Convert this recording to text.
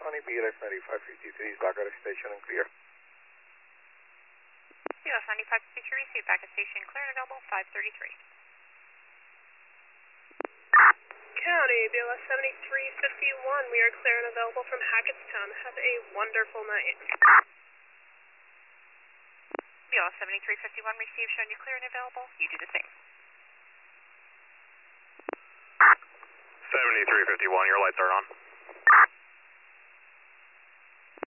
Honey BLS 9553 is back at the station and clear. BLS 9553 received back at station clear and available 533. County, BLS 7351, we are clear and available from Hackettstown. Have a wonderful night. BLS 7351 received, showing you clear and available. You do the same. 7351, your lights are on.